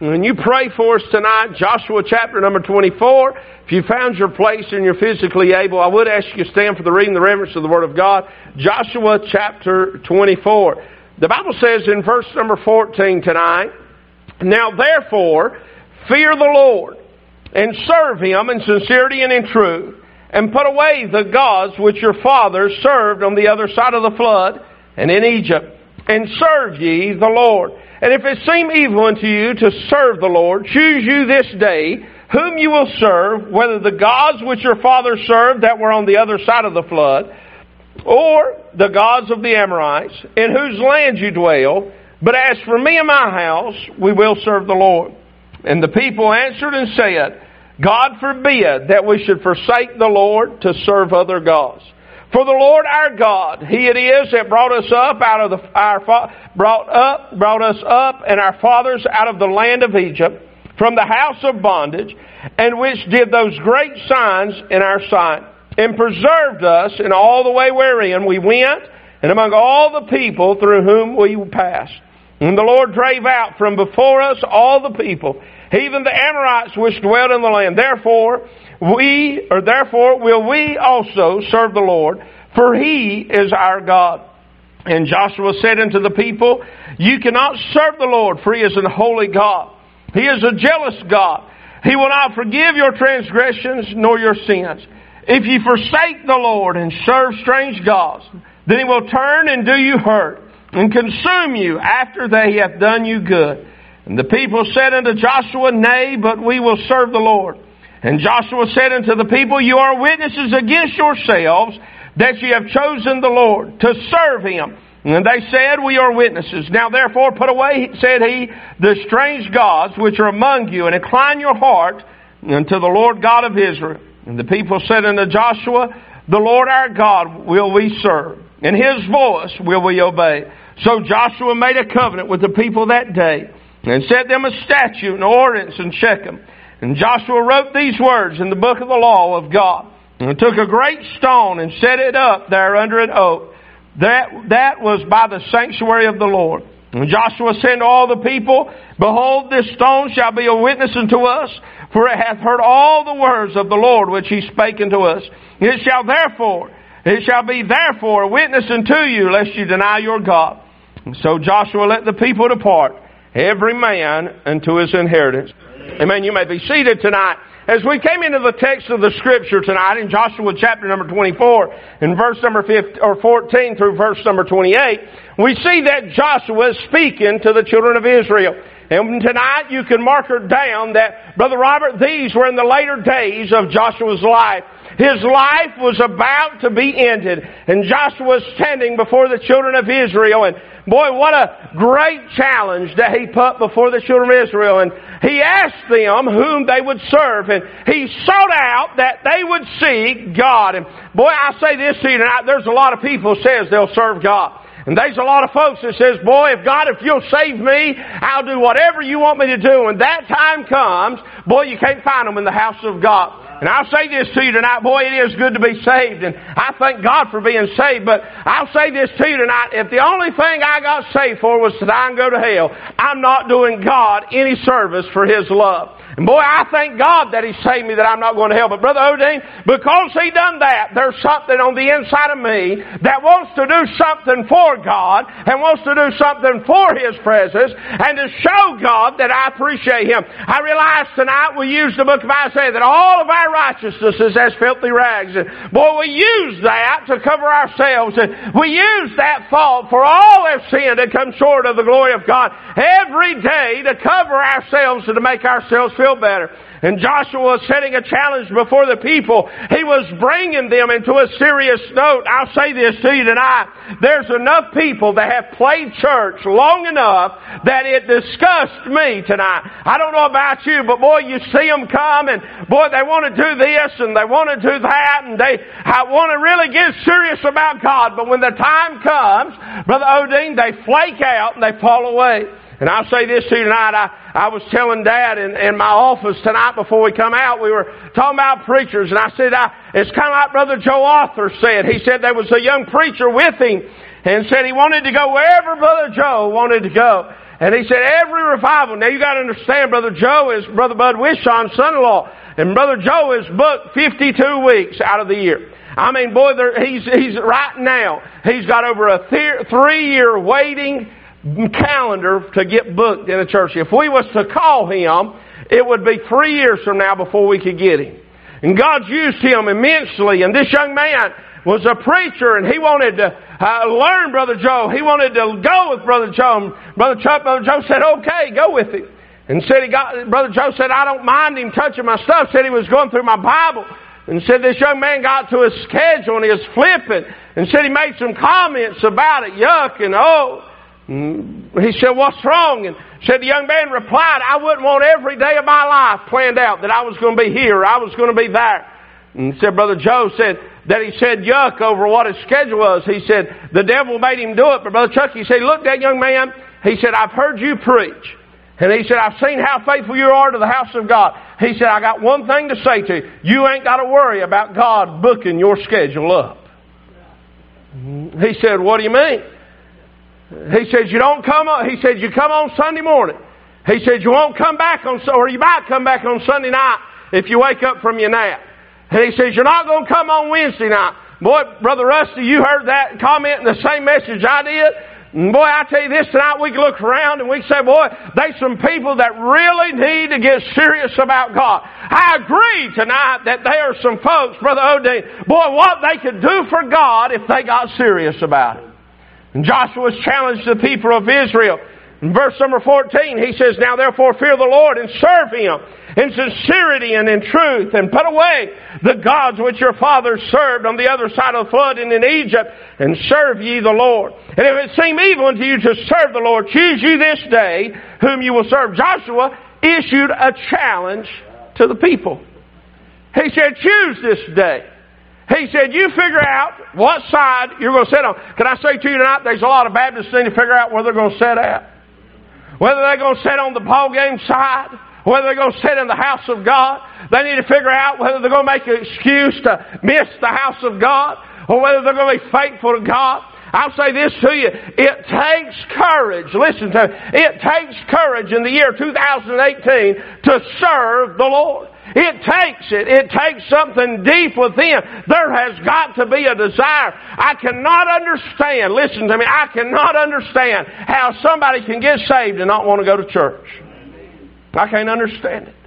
When you pray for us tonight, Joshua chapter number 24, if you found your place and you're physically able, I would ask you to stand for the reading, the reverence of the Word of God. Joshua chapter 24. The Bible says in verse number 14 tonight, "Now therefore, fear the Lord, and serve Him in sincerity and in truth, and put away the gods which your fathers served on the other side of the flood, and in Egypt, and serve ye the Lord. And if it seem evil unto you to serve the Lord, choose you this day whom you will serve, whether the gods which your fathers served that were on the other side of the flood, or the gods of the Amorites, in whose land you dwell. But as for me and my house, we will serve the Lord." And the people answered and said, "God forbid that we should forsake the Lord to serve other gods. For the Lord our God, He it is that brought us up and our fathers out of the land of Egypt, from the house of bondage, and which did those great signs in our sight, and preserved us in all the way wherein we went, and among all the people through whom we passed. And the Lord drave out from before us all the people, even the Amorites which dwelt in the land. Therefore will we also serve the Lord, for He is our God." And Joshua said unto the people, "You cannot serve the Lord, for He is an holy God. He is a jealous God. He will not forgive your transgressions nor your sins. If you forsake the Lord and serve strange gods, then He will turn and do you hurt, and consume you after they have done you good." And the people said unto Joshua, "Nay, but we will serve the Lord." And Joshua said unto the people, "You are witnesses against yourselves that ye have chosen the Lord to serve Him." And they said, "We are witnesses. Now therefore put away," said he, "the strange gods which are among you, and incline your heart unto the Lord God of Israel." And the people said unto Joshua, "The Lord our God will we serve, and His voice will we obey." So Joshua made a covenant with the people that day, and set them a statute and ordinance in Shechem. And Joshua wrote these words in the book of the law of God, and took a great stone and set it up there under an oak. That was by the sanctuary of the Lord. And Joshua said to all the people, "Behold, this stone shall be a witness unto us, for it hath heard all the words of the Lord which He spake unto us. It shall be therefore a witness unto you, lest you deny your God." And so Joshua let the people depart, every man unto his inheritance. Amen. You may be seated tonight. As we came into the text of the Scripture tonight in Joshua chapter number 24, in verse number 14 through verse number 28, we see that Joshua is speaking to the children of Israel. And tonight you can mark her down that, Brother Robert, these were in the later days of Joshua's life. His life was about to be ended, and Joshua was standing before the children of Israel. And boy, what a great challenge that he put before the children of Israel. And he asked them whom they would serve, and he sought out that they would seek God. And boy, I say this to you tonight, there's a lot of people who says they'll serve God. And there's a lot of folks that says, "Boy, if you'll save me, I'll do whatever you want me to do." When that time comes, boy, you can't find them in the house of God. And I'll say this to you tonight, boy, it is good to be saved, and I thank God for being saved, but I'll say this to you tonight, if the only thing I got saved for was to die and go to hell, I'm not doing God any service for His love. And boy, I thank God that He saved me, that I'm not going to hell. But Brother Odine, because He done that, there's something on the inside of me that wants to do something for God and wants to do something for His presence and to show God that I appreciate Him. I realize tonight we use the book of Isaiah that all of our righteousness is as filthy rags. And boy, we use that to cover ourselves, and we use that fault for all have sinned and come short of the glory of God every day to cover ourselves and to make ourselves feel better. And Joshua was setting a challenge before the people. He was bringing them into a serious note. I'll say this to you tonight. There's enough people that have played church long enough that it disgusts me tonight. I don't know about you, but boy, you see them come and boy, they want to do this and they want to do that and they want to really get serious about God. But when the time comes, Brother Odine, they flake out and they fall away. And I'll say this to you tonight. I was telling Dad in my office tonight before we come out, we were talking about preachers, and I said, it's kind of like Brother Joe Arthur said. He said there was a young preacher with him and said he wanted to go wherever Brother Joe wanted to go. And he said, every revival. Now you got to understand, Brother Joe is Brother Bud Wishawn's son-in-law. And Brother Joe is booked 52 weeks out of the year. I mean, boy, he's right now, he's got over a 3-year waiting calendar to get booked in a church. If we was to call him, it would be 3 years from now before we could get him. And God's used him immensely. And this young man was a preacher, and he wanted to learn Brother Joe. He wanted to go with Brother Joe. Brother Joe said, okay, go with him. And said Brother Joe said, I don't mind him touching my stuff. Said he was going through my Bible. And said this young man got to his schedule and he was flipping. And said he made some comments about it. Yuck and oh. And he said, what's wrong? And said the young man replied, I wouldn't want every day of my life planned out that I was going to be here. I was going to be there. And said Brother Joe said that he said yuck over what his schedule was. He said the devil made him do it. But Brother Chuck, he said, look, that young man, he said, I've heard you preach. And he said, I've seen how faithful you are to the house of God. He said, I got one thing to say to you. You ain't got to worry about God booking your schedule up. He said, what do you mean? He said, you don't come on. He said, you come on Sunday morning. He said, you won't come back or you might come back on Sunday night if you wake up from your nap. And he says, you're not going to come on Wednesday night. Boy, Brother Rusty, you heard that comment in the same message I did. And boy, I tell you this tonight, we can look around and we can say, boy, there's some people that really need to get serious about God. I agree tonight that there are some folks, Brother Odin, boy, what they could do for God if they got serious about it. And Joshua's challenged the people of Israel. In verse number 14, he says, now therefore fear the Lord and serve Him in sincerity and in truth, and put away the gods which your fathers served on the other side of the flood and in Egypt, and serve ye the Lord. And if it seem evil unto you to serve the Lord, choose you this day whom you will serve. Joshua issued a challenge to the people. He said, choose this day. He said, you figure out what side you're going to sit on. Can I say to you tonight, there's a lot of Baptists need to figure out where they're going to sit at. Whether they're going to sit on the ball game side, whether they're going to sit in the house of God. They need to figure out whether they're going to make an excuse to miss the house of God, or whether they're going to be faithful to God. I'll say this to you. It takes courage. Listen to me. It takes courage in the year 2018 to serve the Lord. It takes something deep within. There has got to be a desire. I cannot understand, listen to me, I cannot understand how somebody can get saved and not want to go to church. I can't understand it.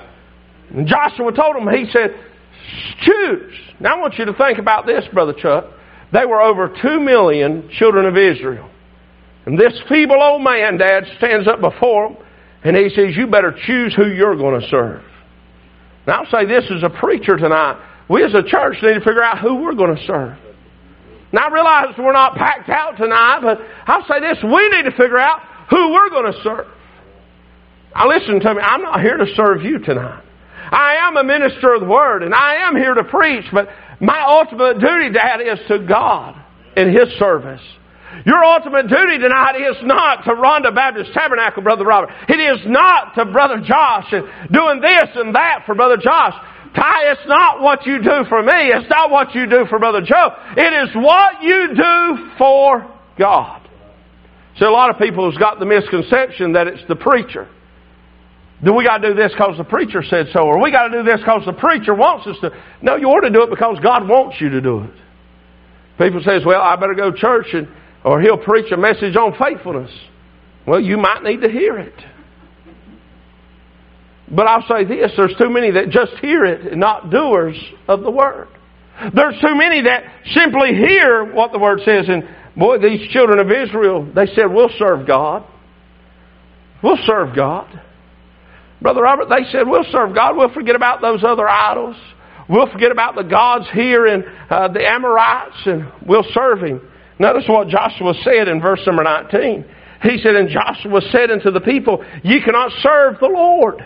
And Joshua told him, he said, choose. Now I want you to think about this, Brother Chuck. There were over 2 million children of Israel. And this feeble old man, Dad, stands up before them and he says, you better choose who you're going to serve. Now I'll say this as a preacher tonight. We as a church need to figure out who we're going to serve. Now I realize we're not packed out tonight, but I'll say this. We need to figure out who we're going to serve. Now listen to me. I'm not here to serve you tonight. I am a minister of the Word, and I am here to preach, but my ultimate duty, Dad, is to God in His service. Your ultimate duty tonight is not to Rhonda Baptist Tabernacle, Brother Robert. It is not to Brother Josh and doing this and that for Brother Josh. Ty, it's not what you do for me. It's not what you do for Brother Joe. It is what you do for God. So a lot of people has got the misconception that it's the preacher. Do we got to do this because the preacher said so? Or we got to do this because the preacher wants us to? No, you ought to do it because God wants you to do it. People says, well, I better go to church or he'll preach a message on faithfulness. Well, you might need to hear it. But I'll say this, there's too many that just hear it and not doers of the Word. There's too many that simply hear what the Word says. And boy, these children of Israel, they said, we'll serve God. We'll serve God. Brother Robert, they said, we'll serve God. We'll forget about those other idols. We'll forget about the gods here in the Amorites, and we'll serve Him. Notice what Joshua said in verse number 19. He said, and Joshua said unto the people, ye cannot serve the Lord.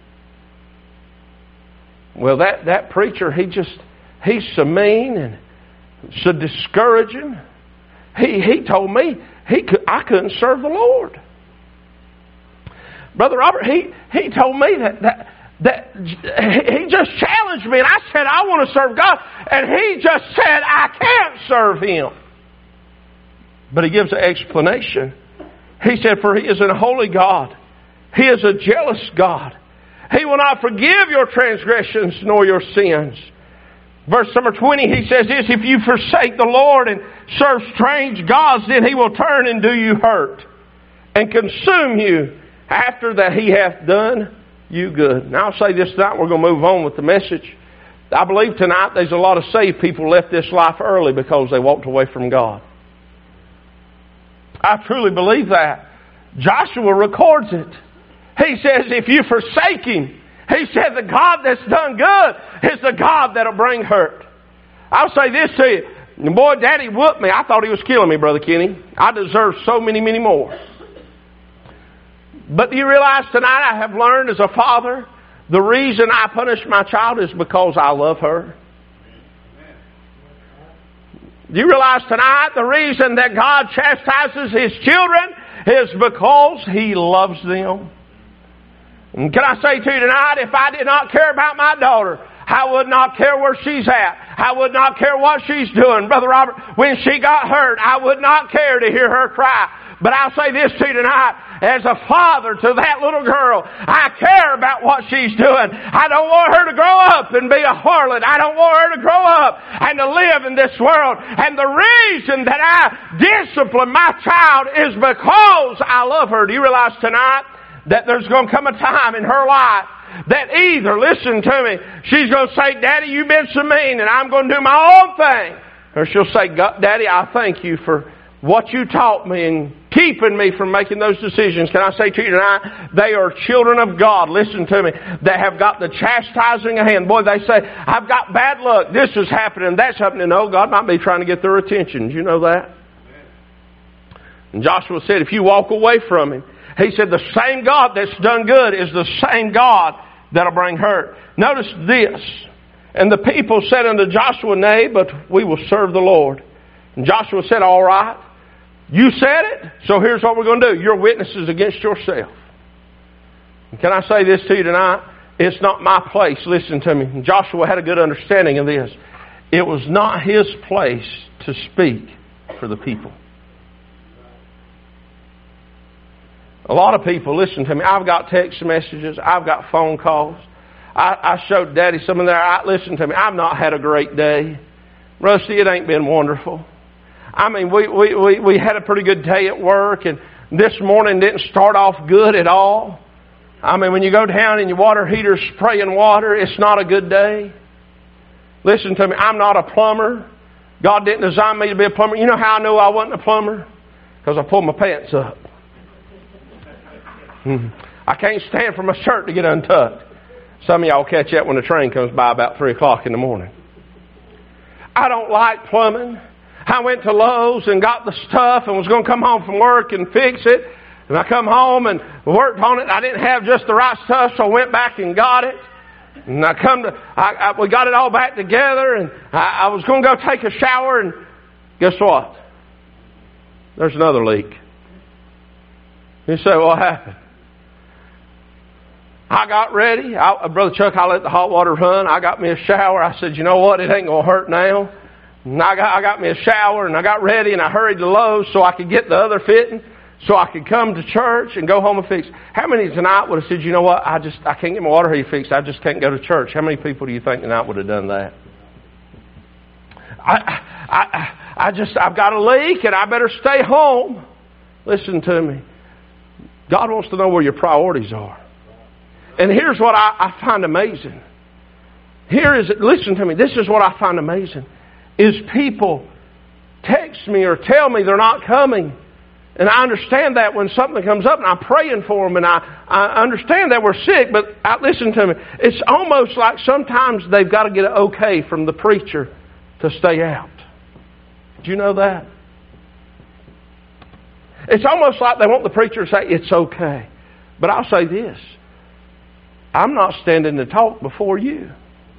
Well, that preacher, he's so mean and so discouraging. He told me I couldn't serve the Lord. Brother Robert, he told me that he just challenged me, and I said I want to serve God, and he just said I can't serve Him. But he gives an explanation He said, for He is a holy God. He is a jealous God. He will not forgive your transgressions nor your sins. Verse number 20, He says this, if you forsake the Lord and serve strange gods, then He will turn and do you hurt and consume you after that He hath done you good. Now I'll say this tonight, we're going to move on with the message. I believe tonight there's a lot of saved people left this life early because they walked away from God. I truly believe that. Joshua records it. He says, if you forsake Him, he said, the God that's done good is the God that'll bring hurt. I'll say this to you. Boy, Daddy whooped me. I thought he was killing me, Brother Kenny. I deserve so many, many more. But do you realize tonight I have learned as a father, the reason I punish my child is because I love her. Do you realize tonight the reason that God chastises His children is because He loves them? And can I say to you tonight, if I did not care about my daughter, I would not care where she's at. I would not care what she's doing. Brother Robert, when she got hurt, I would not care to hear her cry. But I'll say this to you tonight, as a father to that little girl, I care about what she's doing. I don't want her to grow up and be a harlot. I don't want her to grow up and to live in this world. And the reason that I discipline my child is because I love her. Do you realize tonight that there's going to come a time in her life that either, listen to me, she's going to say, Daddy, you've been so mean and I'm going to do my own thing. Or she'll say, Daddy, I thank you for what you taught me and keeping me from making those decisions. Can I say to you tonight, they are children of God, listen to me, that have got the chastising hand. Boy, they say, I've got bad luck. This is happening, that's happening. No, God might be trying to get their attention. Do you know that? And Joshua said, if you walk away from Him, he said, the same God that's done good is the same God that'll bring hurt. Notice this. And the people said unto Joshua, nay, but we will serve the Lord. And Joshua said, all right, you said it, so here's what we're going to do. You're witnesses against yourself. And can I say this to you tonight? It's not my place. Listen to me. Joshua had a good understanding of this. It was not his place to speak for the people. A lot of people, listen to me, I've got text messages, I've got phone calls. I showed Daddy some of that. Listen to me, I've not had a great day. Rusty, it ain't been wonderful. I mean, we had a pretty good day at work, and this morning didn't start off good at all. I mean, when you go down and your water heater's spraying water, it's not a good day. Listen to me, I'm not a plumber. God didn't design me to be a plumber. You know how I knew I wasn't a plumber? Because I pulled my pants up. I can't stand for my shirt to get untucked. Some of y'all catch that when the train comes by about 3 o'clock in the morning. I don't like plumbing. I went to Lowe's and got the stuff and was going to come home from work and fix it. And I come home and worked on it. I didn't have just the right stuff, so I went back and got it. And we got it all back together, and I was going to go take a shower, and guess what? There's another leak. You say, what happened? I got ready. Brother Chuck, I let the hot water run. I got me a shower. I said, you know what? It ain't going to hurt now. And I got me a shower, and I got ready, and I hurried to Lowe's so I could get the other fitting, so I could come to church and go home and fix. How many tonight would have said, you know what? I can't get my water heater fixed. I just can't go to church. How many people do you think tonight would have done that? I've got a leak, and I better stay home. Listen to me. God wants to know where your priorities are. And here's what I find amazing. Listen to me, this is what I find amazing, is people text me or tell me they're not coming. And I understand that when something comes up, and I'm praying for them, and I understand that we're sick, but listen to me, it's almost like sometimes they've got to get an okay from the preacher to stay out. Do you know that? It's almost like they want the preacher to say, it's okay. But I'll say this. I'm not standing to talk before you.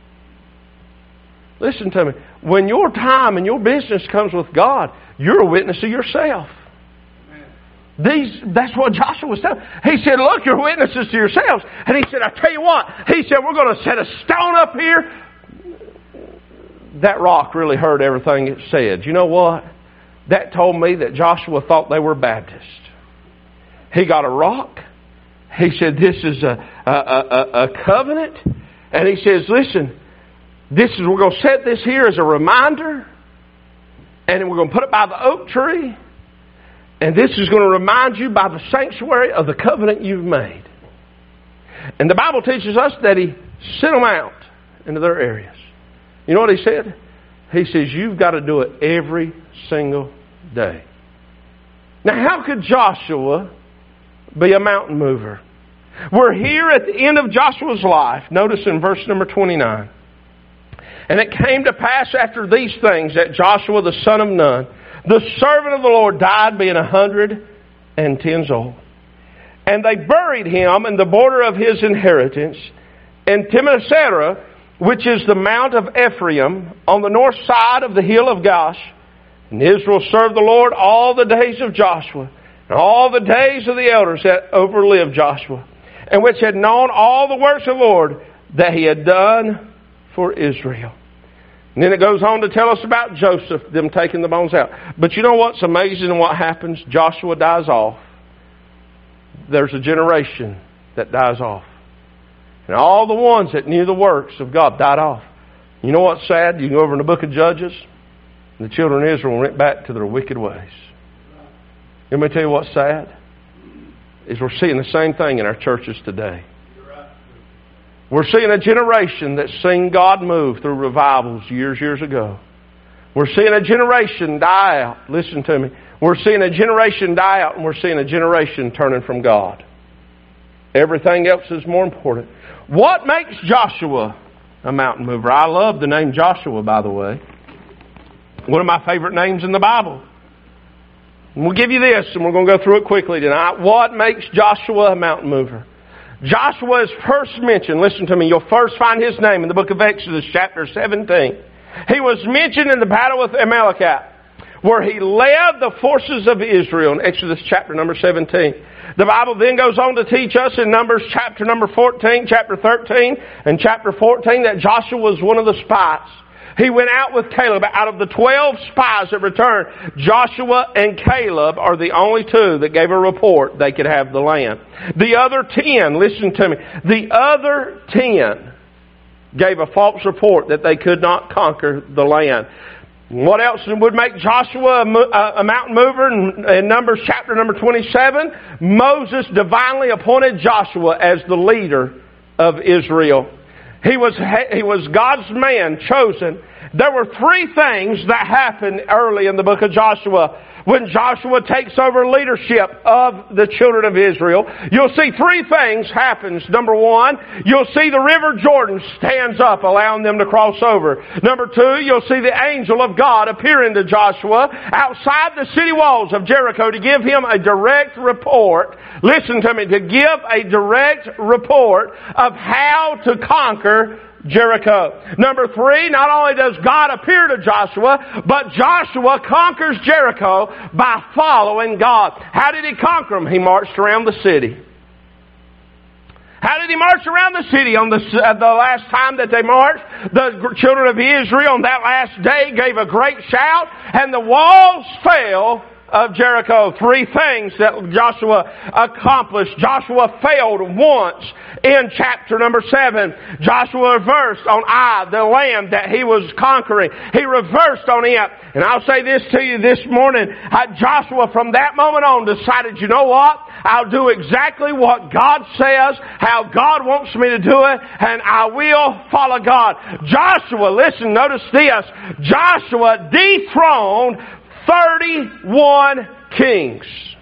Listen to me. When your time and your business comes with God, you're a witness of yourself. That's what Joshua was telling. He said, look, you're witnesses to yourselves. And he said, I tell you what. He said, we're going to set a stone up here. That rock really heard everything it said. You know what? That told me that Joshua thought they were Baptists. He got a rock. He said, this is a covenant. And he says, listen, we're going to set this here as a reminder. And we're going to put it by the oak tree. And this is going to remind you by the sanctuary of the covenant you've made. And the Bible teaches us that he sent them out into their areas. You know what he said? He says, you've got to do it every single day. Now, how could Joshua be a mountain mover? We're here at the end of Joshua's life. Notice in verse number 29. And it came to pass after these things that Joshua the son of Nun, the servant of the Lord, died being 110 years old. And they buried him in the border of his inheritance in Timnath-Serah, which is the mount of Ephraim, on the north side of the hill of Gaash. And Israel served the Lord all the days of Joshua, and all the days of the elders that overlived Joshua, and which had known all the works of the Lord that he had done for Israel. And then it goes on to tell us about Joseph, them taking the bones out. But you know what's amazing and what happens? Joshua dies off. There's a generation that dies off. And all the ones that knew the works of God died off. You know what's sad? You can go over in the book of Judges, and the children of Israel went back to their wicked ways. Let me tell you what's sad? Is we're seeing the same thing in our churches today. We're seeing a generation that's seen God move through revivals years ago. We're seeing a generation die out. Listen to me. We're seeing a generation die out, and we're seeing a generation turning from God. Everything else is more important. What makes Joshua a mountain mover? I love the name Joshua, by the way. One of my favorite names in the Bible. And we'll give you this, and we're going to go through it quickly tonight. What makes Joshua a mountain mover? Joshua is first mentioned. Listen to me. You'll first find his name in the book of Exodus, chapter 17. He was mentioned in the battle with Amalekite, where he led the forces of Israel in Exodus chapter number 17. The Bible then goes on to teach us in Numbers chapter number 14, chapter 13, and chapter 14 that Joshua was one of the spies. He went out with Caleb. Out of the 12 spies that returned, Joshua and Caleb are the only two that gave a report they could have the land. The other 10, listen to me, the other 10 gave a false report that they could not conquer the land. What else would make Joshua a mountain mover? In Numbers chapter number 27, Moses divinely appointed Joshua as the leader of Israel. He was God's man chosen. There were three things that happened early in the book of Joshua. When Joshua takes over leadership of the children of Israel, you'll see three things happen. Number one, you'll see the river Jordan stands up, allowing them to cross over. Number two, you'll see the angel of God appearing to Joshua outside the city walls of Jericho to give him a direct report. Listen to me, to give a direct report of how to conquer Jericho. Number three, not only does God appear to Joshua, but Joshua conquers Jericho by following God. How did he conquer them? He marched around the city. How did he march around the city? On the last time that they marched, the children of Israel on that last day gave a great shout, and the walls fell of Jericho. Three things that Joshua accomplished. Joshua failed once in chapter number 7. Joshua reversed on Ai, the land that he was conquering. He reversed on it. And I'll say this to you this morning. Joshua from that moment on decided, you know what? I'll do exactly what God says, how God wants me to do it, and I will follow God. Joshua, listen, notice this. Joshua dethroned 31 kings.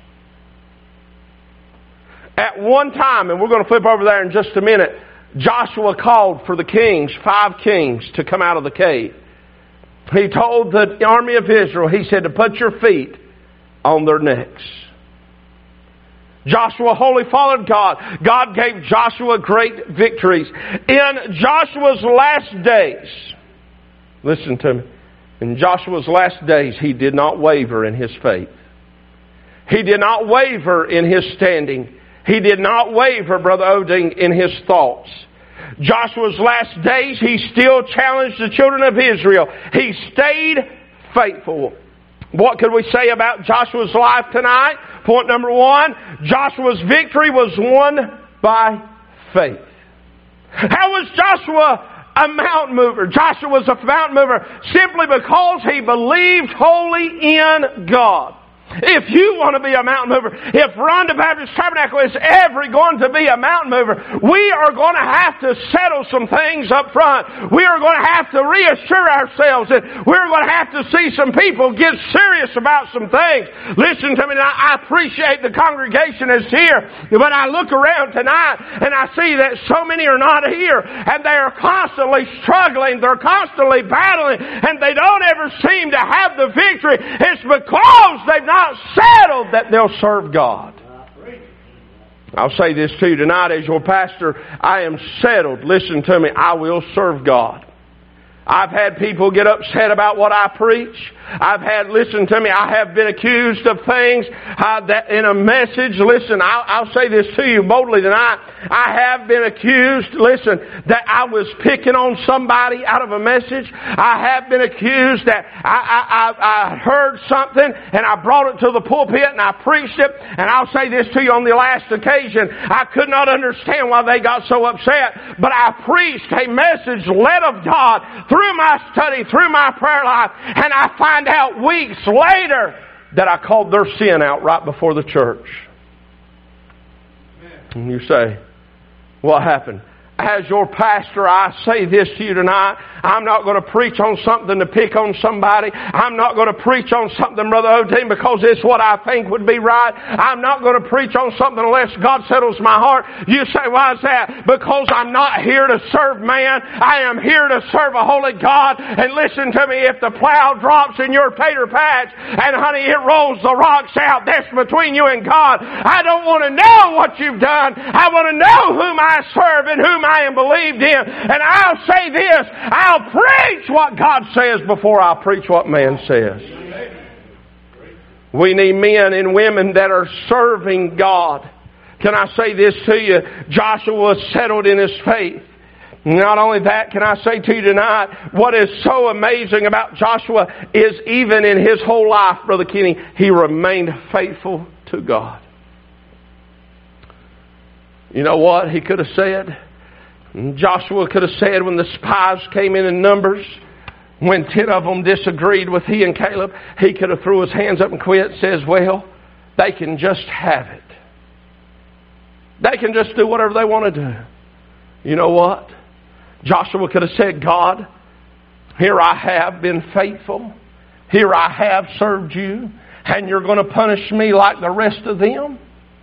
At one time, and we're going to flip over there in just a minute, Joshua called for the kings, 5 kings, to come out of the cave. He told the army of Israel, he said, to put your feet on their necks. Joshua wholly followed God. God gave Joshua great victories. In Joshua's last days, listen to me, in Joshua's last days, he did not waver in his faith. He did not waver in his standing. He did not waver, Brother Oding, in his thoughts. Joshua's last days, he still challenged the children of Israel. He stayed faithful. What could we say about Joshua's life tonight? Point number 1, Joshua's victory was won by faith. How was Joshua a mountain mover? Joshua was a mountain mover simply because he believed wholly in God. If you want to be a mountain mover, if Rhonda Baptist Tabernacle is ever going to be a mountain mover, we are going to have to settle some things up front. We are going to have to reassure ourselves that we're going to have to see some people get serious about some things. Listen to me, I appreciate the congregation is here, but I look around tonight and I see that so many are not here, and they are constantly struggling, they're constantly battling, and they don't ever seem to have the victory. It's because they've not settled that they'll serve God. I'll say this to you tonight as your pastor. I am settled. Listen to me. I will serve God. I've had people get upset about what I preach. Listen to me, I have been accused of things that in a message, listen, I'll say this to you boldly tonight. I have been accused, listen, that I was picking on somebody out of a message. I have been accused that I heard something and I brought it to the pulpit and I preached it. And I'll say this to you on the last occasion. I could not understand why they got so upset, but I preached a message led of God through my study, through my prayer life, and I find out weeks later that I called their sin out right before the church. And you say, what happened? As your pastor, I say this to you tonight. I'm not going to preach on something to pick on somebody. I'm not going to preach on something, Brother Odin, because it's what I think would be right. I'm not going to preach on something unless God settles my heart. You say, why is that? Because I'm not here to serve man. I am here to serve a holy God. And listen to me, if the plow drops in your tater patch and honey, it rolls the rocks out, that's between you and God. I don't want to know what you've done. I want to know whom I serve and whom I am believed in. And I'll say this, I'll preach what God says before I preach what man says. We need men and women that are serving God. Can I say this to you? Joshua was settled in his faith. Not only that, can I say to you tonight, what is so amazing about Joshua is even in his whole life, Brother Kenny, he remained faithful to God. You know what he could have said? Joshua could have said when the spies came in numbers, when 10 of them disagreed with he and Caleb, he could have threw his hands up and quit. Says, well, they can just have it. They can just do whatever they want to do. You know what? Joshua could have said, God, here I have been faithful. Here I have served you. And you're going to punish me like the rest of them?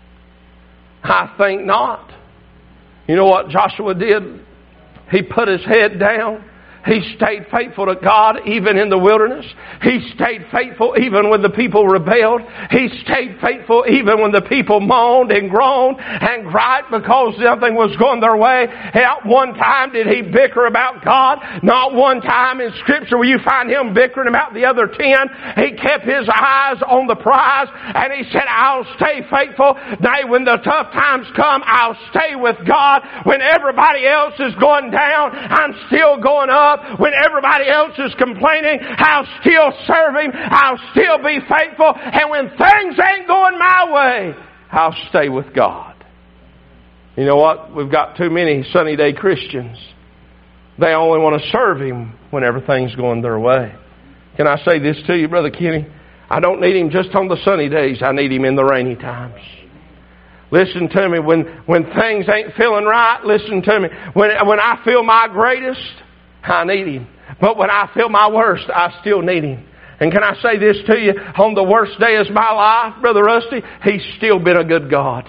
I think not. You know what Joshua did? He put his head down. He stayed faithful to God even in the wilderness. He stayed faithful even when the people rebelled. He stayed faithful even when the people moaned and groaned and griped because nothing was going their way. Not one time did he bicker about God. Not one time in Scripture will you find him bickering about the other 10. He kept his eyes on the prize and he said, I'll stay faithful. Nay, when the tough times come, I'll stay with God. When everybody else is going down, I'm still going up. When everybody else is complaining, I'll still serve Him. I'll still be faithful. And when things ain't going my way, I'll stay with God. You know what? We've got too many sunny day Christians. They only want to serve Him when everything's going their way. Can I say this to you, Brother Kenny? I don't need Him just on the sunny days. I need Him in the rainy times. Listen to me. When things ain't feeling right, listen to me. When I feel my greatest, I need Him. But when I feel my worst, I still need Him. And can I say this to you? On the worst day of my life, Brother Rusty, He's still been a good God.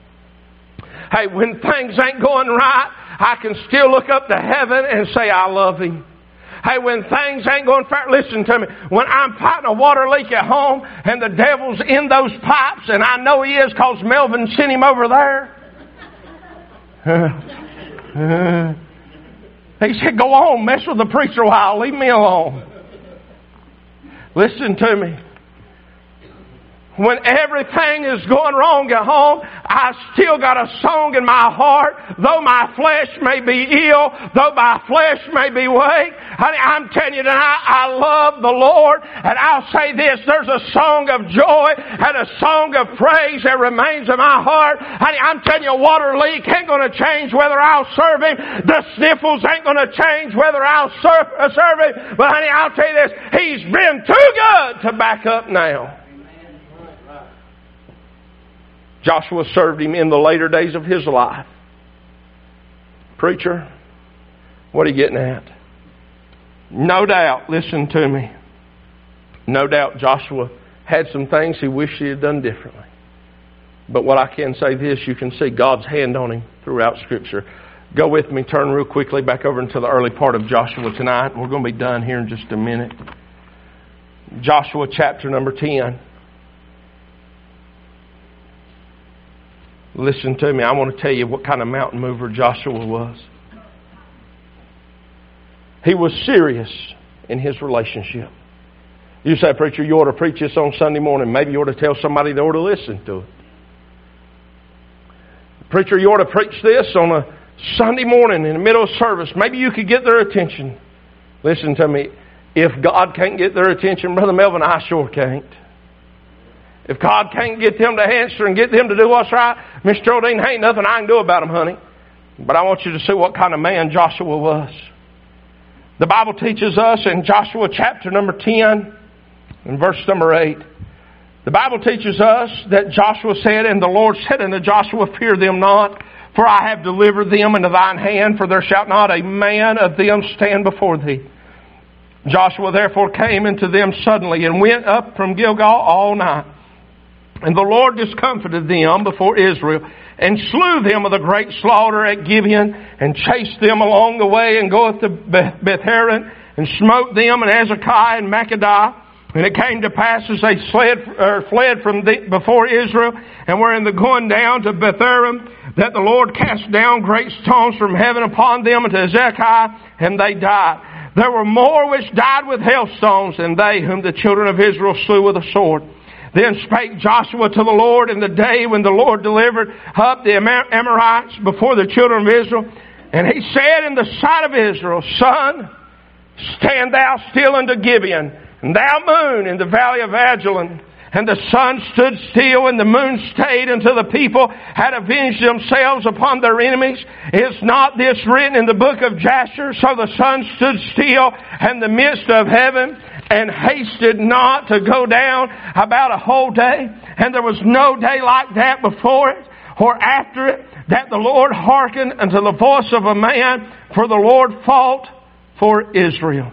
Hey, when things ain't going right, I can still look up to heaven and say, I love Him. Hey, when things ain't going fair, listen to me. When I'm fighting a water leak at home and the devil's in those pipes, and I know he is because Melvin sent him over there. He said, go on, mess with the preacher a while. Leave me alone. Listen to me. When everything is going wrong at home, I still got a song in my heart. Though my flesh may be ill, though my flesh may be weak, honey, I'm telling you tonight, I love the Lord. And I'll say this, there's a song of joy and a song of praise that remains in my heart. Honey, I'm telling you, a water leak ain't going to change whether I'll serve Him. The sniffles ain't going to change whether I'll serve Him. But honey, I'll tell you this, He's been too good to back up now. Joshua served Him in the later days of his life. Preacher, what are you getting at? No doubt, listen to me. No doubt Joshua had some things he wished he had done differently. But what I can say this, you can see God's hand on him throughout Scripture. Go with me, turn real quickly back over into the early part of Joshua tonight. We're going to be done here in just a minute. Joshua chapter number 10. Listen to me. I want to tell you what kind of mountain mover Joshua was. He was serious in his relationship. You say, preacher, you ought to preach this on Sunday morning. Maybe you ought to tell somebody they ought to listen to it. Preacher, you ought to preach this on a Sunday morning in the middle of service. Maybe you could get their attention. Listen to me. If God can't get their attention, Brother Melvin, I sure can't. If God can't get them to answer and get them to do what's right, Miss Geraldine, ain't nothing I can do about them, honey. But I want you to see what kind of man Joshua was. The Bible teaches us in Joshua chapter number 10 and verse number 8. The Bible teaches us that Joshua said, and the Lord said unto Joshua, fear them not, for I have delivered them into thine hand, for there shall not a man of them stand before thee. Joshua therefore came unto them suddenly and went up from Gilgal all night. And the Lord discomfited them before Israel, and slew them with a great slaughter at Gibeon, and chased them along the way, and goeth to Beth-Horon, and smote them, and Azekah and Makkedah. And it came to pass as they fled from before Israel, and were in the going down to Beth-Horon, that the Lord cast down great stones from heaven upon them unto Azekah, and they died. There were more which died with hailstones than they whom the children of Israel slew with a sword. Then spake Joshua to the Lord in the day when the Lord delivered up the Amorites before the children of Israel. And he said in the sight of Israel, Sun, stand thou still unto Gibeon, and thou moon in the valley of Ajalon. And the sun stood still, and the moon stayed until the people had avenged themselves upon their enemies. Is not this written in the book of Jasher? So the sun stood still in the midst of heaven, and hasted not to go down about a whole day. And there was no day like that before it or after it, that the Lord hearkened unto the voice of a man, for the Lord fought for Israel.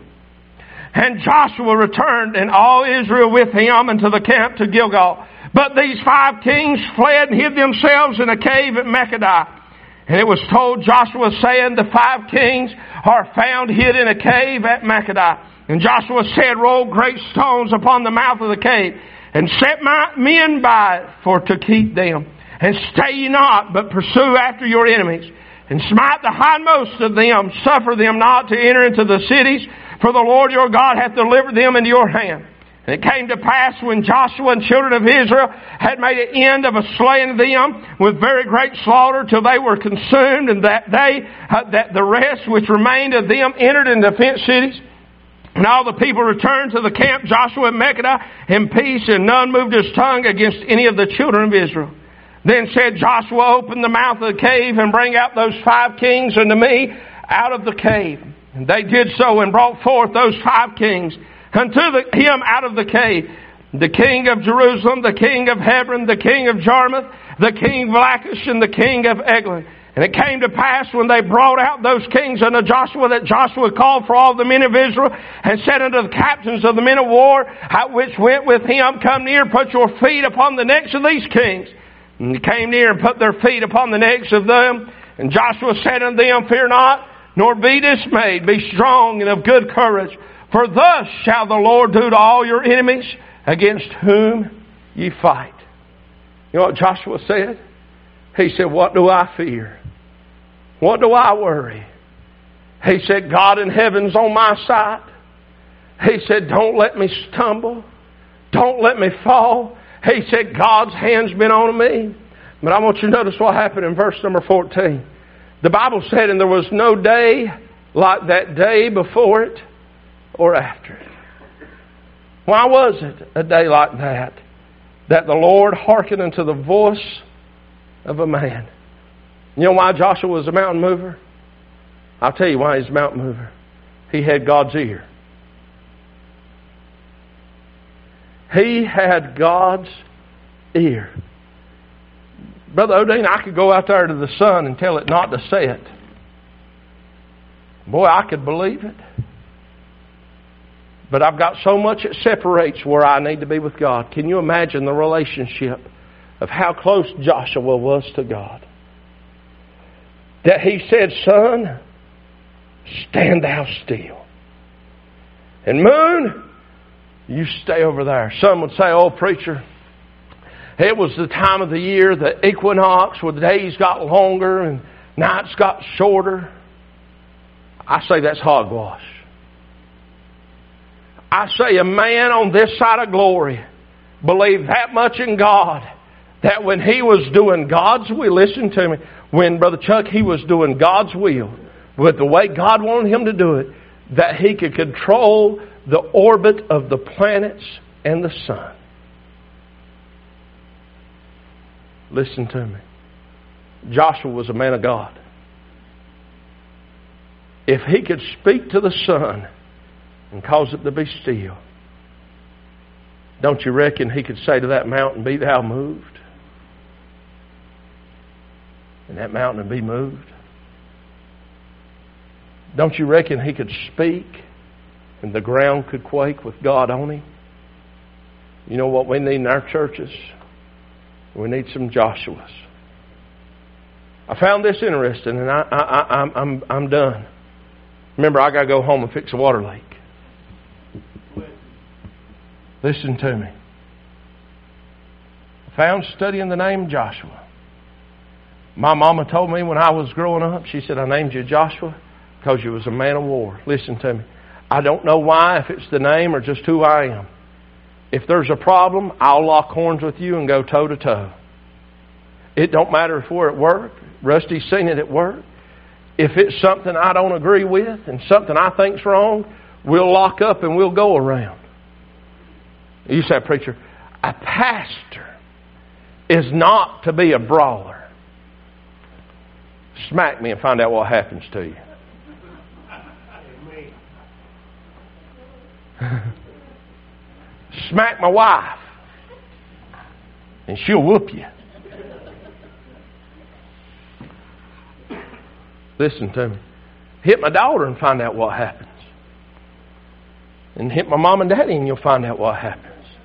And Joshua returned, and all Israel with him unto the camp to Gilgal. But these 5 kings fled and hid themselves in a cave at Makkedah. And it was told Joshua, saying, the 5 kings are found hid in a cave at Makkedah. And Joshua said, roll great stones upon the mouth of the cave, and set my men by it for to keep them. And stay ye not, but pursue after your enemies, and smite the hindmost of them, suffer them not to enter into the cities, for the Lord your God hath delivered them into your hand. And it came to pass when Joshua and children of Israel had made an end of slaying them with very great slaughter till they were consumed, and that the rest which remained of them entered into fenced cities. And all the people returned to the camp, Joshua and Makkedah, in peace, and none moved his tongue against any of the children of Israel. Then said Joshua, open the mouth of the cave, and bring out those 5 kings unto me out of the cave. And they did so, and brought forth those 5 kings unto him out of the cave. The king of Jerusalem, the king of Hebron, the king of Jarmuth, the king of Lachish, and the king of Eglon. And it came to pass when they brought out those kings unto Joshua, that Joshua called for all the men of Israel, and said unto the captains of the men of war, which went with him, come near, put your feet upon the necks of these kings. And they came near and put their feet upon the necks of them. And Joshua said unto them, fear not, nor be dismayed, be strong and of good courage. For thus shall the Lord do to all your enemies against whom ye fight. You know what Joshua said? He said, what do I fear? What do I worry? He said, God in heaven's on my side. He said, don't let me stumble. Don't let me fall. He said, God's hand's been on me. But I want you to notice what happened in verse number 14. The Bible said, and there was no day like that day before it or after it. Why was it a day like that? That the Lord hearkened unto the voice of a man. You know why Joshua was a mountain mover? I'll tell you why he's a mountain mover. He had God's ear. He had God's ear. Brother Odin, I could go out there to the sun and tell it not to set. Boy, I could believe it. But I've got so much that separates where I need to be with God. Can you imagine the relationship of how close Joshua was to God? That he said, son, stand thou still. And moon, you stay over there. Some would say, oh, preacher, it was the time of the year, the equinox, where the days got longer and nights got shorter. I say that's hogwash. I say a man on this side of glory believed that much in God that when he was doing God's will, listen to me, when Brother Chuck, he was doing God's will with the way God wanted him to do it, that he could control the orbit of the planets and the sun. Listen to me. Joshua was a man of God. If he could speak to the sun and cause it to be still, don't you reckon he could say to that mountain, be thou moved? And that mountain would be moved. Don't you reckon he could speak and the ground could quake with God on him? You know what we need in our churches? We need some Joshuas. I found this interesting, and I'm done. Remember, I got to go home and fix a water leak. Listen to me. I found studying the name Joshua. My mama told me when I was growing up, she said, I named you Joshua because you was a man of war. Listen to me. I don't know why, if it's the name or just who I am. If there's a problem, I'll lock horns with you and go toe to toe. It don't matter if we're at work. Rusty's seen it at work. If it's something I don't agree with and something I think's wrong, we'll lock up and we'll go around. You say, preacher, a pastor is not to be a brawler. Smack me and find out what happens to you. Smack my wife and she'll whoop you. Listen to me. Hit my daughter and find out what happens. And hit my mom and daddy and you'll find out what happens.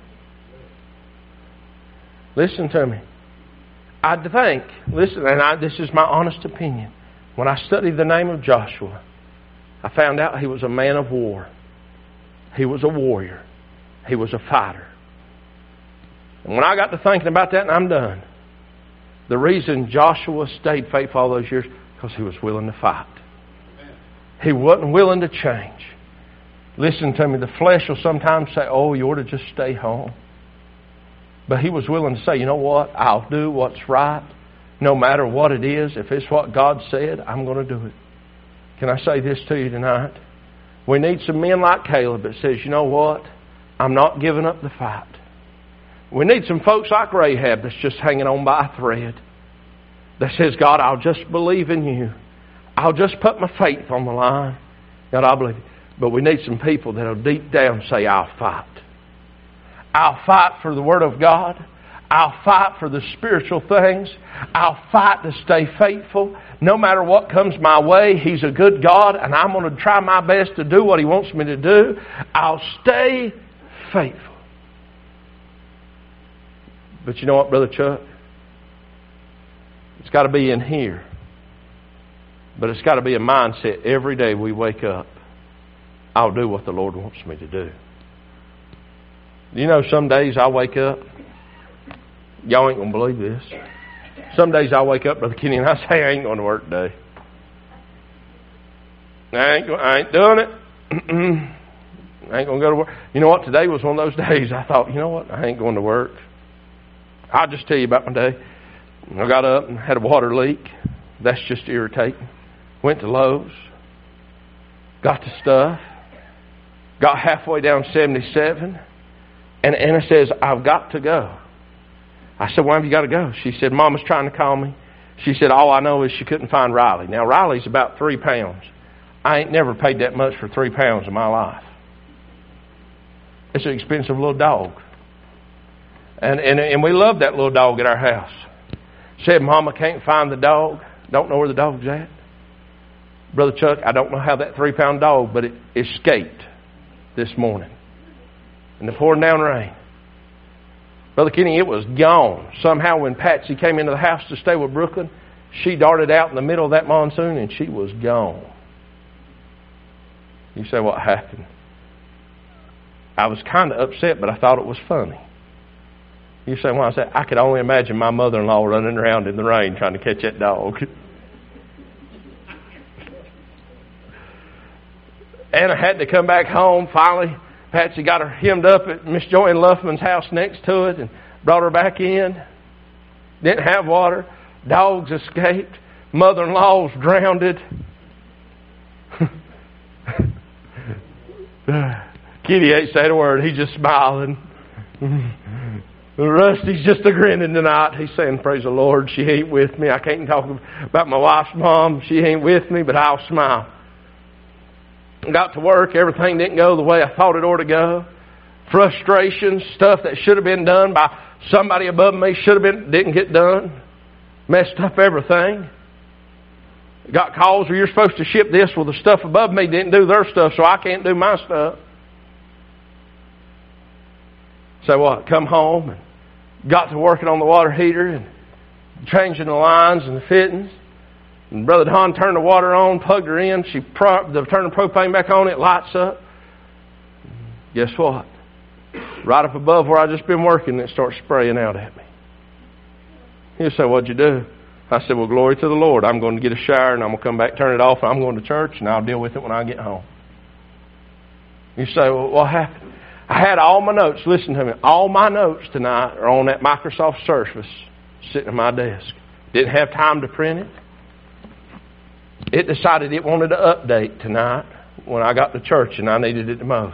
Listen to me. I think, listen, and this is my honest opinion. When I studied the name of Joshua, I found out he was a man of war. He was a warrior. He was a fighter. And when I got to thinking about that, and I'm done, the reason Joshua stayed faithful all those years, because he was willing to fight. He wasn't willing to change. Listen to me, the flesh will sometimes say, oh, you ought to just stay home. But he was willing to say, you know what, I'll do what's right, no matter what it is. If it's what God said, I'm going to do it. Can I say this to you tonight? We need some men like Caleb that says, you know what, I'm not giving up the fight. We need some folks like Rahab that's just hanging on by a thread. That says, God, I'll just believe in you. I'll just put my faith on the line. God, I believe you. But we need some people that will deep down say, I'll fight. I'll fight for the Word of God. I'll fight for the spiritual things. I'll fight to stay faithful. No matter what comes my way, He's a good God, and I'm going to try my best to do what He wants me to do. I'll stay faithful. But you know what, Brother Chuck? It's got to be in here. But it's got to be a mindset every day we wake up. I'll do what the Lord wants me to do. You know, some days I wake up, y'all ain't going to believe this. Some days I wake up, Brother Kenny, and I say, I ain't going to work today. I ain't doing it. I ain't going to go to work. You know what? Today was one of those days I thought, you know what? I ain't going to work. I'll just tell you about my day. I got up and had a water leak. That's just irritating. Went to Lowe's. Got the stuff. Got halfway down 77. And Anna says, I've got to go. I said, why have you got to go? She said, Mama's trying to call me. She said, all I know is she couldn't find Riley. Now, Riley's about 3 pounds. I ain't never paid that much for 3 pounds in my life. It's an expensive little dog. And we love that little dog at our house. Said, Mama can't find the dog. Don't know where the dog's at. Brother Chuck, I don't know how that 3-pound dog, but it escaped this morning in the pouring down rain. Brother Kenny, it was gone. Somehow when Patsy came into the house to stay with Brooklyn, she darted out in the middle of that monsoon and she was gone. You say, what happened? I was kind of upset, but I thought it was funny. You say, why? I said, I could only imagine my mother-in-law running around in the rain trying to catch that dog. Anna had to come back home. Finally, Patsy got her hemmed up at Miss Joanne Luffman's house next to it and brought her back in. Didn't have water. Dogs escaped. Mother-in-law's drowned. Kitty ain't saying a word. He's just smiling. Rusty's just a grinning tonight. He's saying, praise the Lord, she ain't with me. I can't talk about my wife's mom. She ain't with me, but I'll smile. Got to work. Everything didn't go the way I thought it ought to go. Frustrations, stuff that should have been done by somebody above me didn't get done. Messed up everything. Got calls where you're supposed to ship this. Well, the stuff above me didn't do their stuff, so I can't do my stuff. So what? Come home and got to working on the water heater and changing the lines and the fittings. And Brother Don turned the water on, plugged her in. She turned the propane back on. It lights up. Guess what? Right up above where I just been working, it starts spraying out at me. You say, what'd you do? I said, well, glory to the Lord. I'm going to get a shower and I'm going to come back, turn it off, and I'm going to church and I'll deal with it when I get home. You say, well, what happened? I had all my notes. Listen to me. All my notes tonight are on that Microsoft Surface sitting at my desk. Didn't have time to print it. It decided it wanted to update tonight when I got to church and I needed it the most.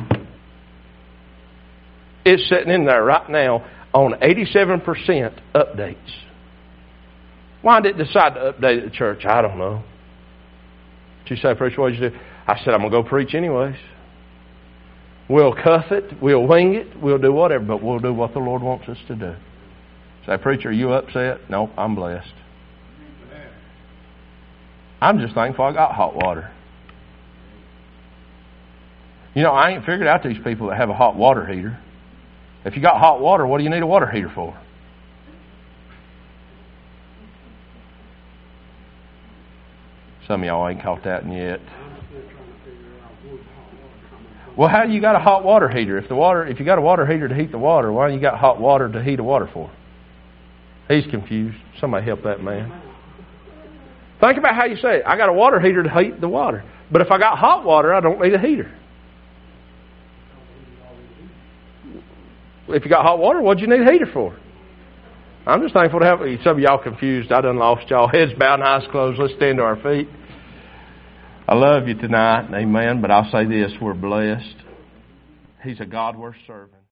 It's sitting in there right now on 87% updates. Why did it decide to update at the church? I don't know. She said, preacher, what did you do? I said, I'm going to go preach anyways. We'll cuff it, we'll wing it, we'll do whatever, but we'll do what the Lord wants us to do. Say, preacher, are you upset? No, I'm blessed. I'm just thankful I got hot water. You know, I ain't figured out these people that have a hot water heater. If you got hot water, what do you need a water heater for? Some of y'all ain't caught that yet. Well, how do you got a hot water heater? If you got a water heater to heat the water, why do you got hot water to heat the water for? He's confused. Somebody help that man. Think about how you say it. I got a water heater to heat the water. But if I got hot water, I don't need a heater. If you got hot water, what'd you need a heater for? I'm just thankful to have some of y'all confused. I done lost y'all. Heads bowed and eyes closed. Let's stand to our feet. I love you tonight, amen, but I'll say this, we're blessed. He's a God worth serving.